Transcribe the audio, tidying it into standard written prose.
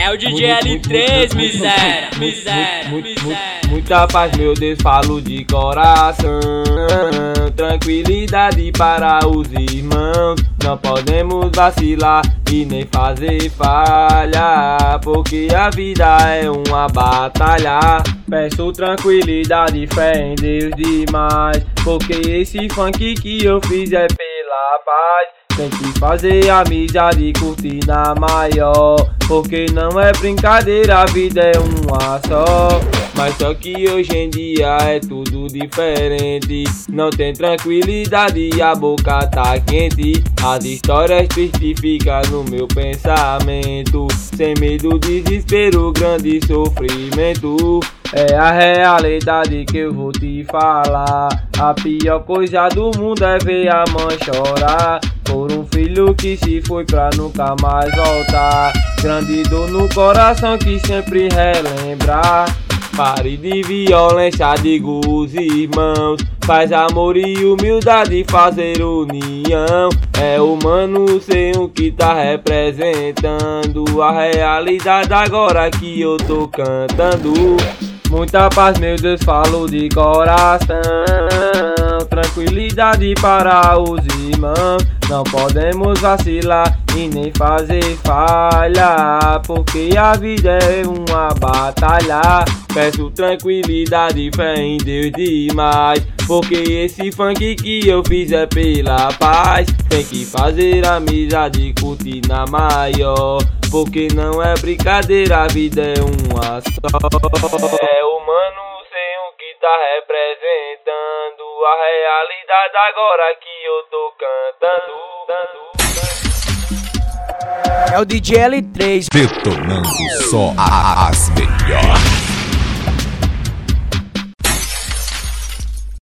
É o DJ L3, miséria. Muita paz, meu Deus, falo de coração. Tranquilidade para os irmãos. Não podemos vacilar e nem fazer falha, porque a vida é uma batalha. Peço tranquilidade, fé em Deus demais, porque esse funk que eu fiz é pela paz. Tem que fazer amizade e curtir na maior, porque não é brincadeira, a vida é uma só. Mas só que hoje em dia é tudo diferente. Não tem tranquilidade e a boca tá quente. As histórias tristes ficam no meu pensamento. Sem medo, desespero, grande sofrimento. É a realidade que eu vou te falar. A pior coisa do mundo é ver a mãe chorar por um filho que se foi pra nunca mais voltar. Grande dor no coração que sempre relembrar. Pare de violência, digo os irmãos. Faz amor e humildade, fazer união. É humano sem o que tá representando a realidade agora que eu tô cantando. Muita paz, meu Deus, falo de coração. Tranquilidade para os irmãos. Não podemos vacilar e nem fazer falha, porque a vida é uma batalha. Peço tranquilidade, fé em Deus demais, porque esse funk que eu fiz é pela paz. Tem que fazer amizade e curtir na maior, porque não é brincadeira, a vida é uma só. É humano sem o que tá representando a realidade agora que eu tô cantando. É o DJ L3 detonando só as melhores.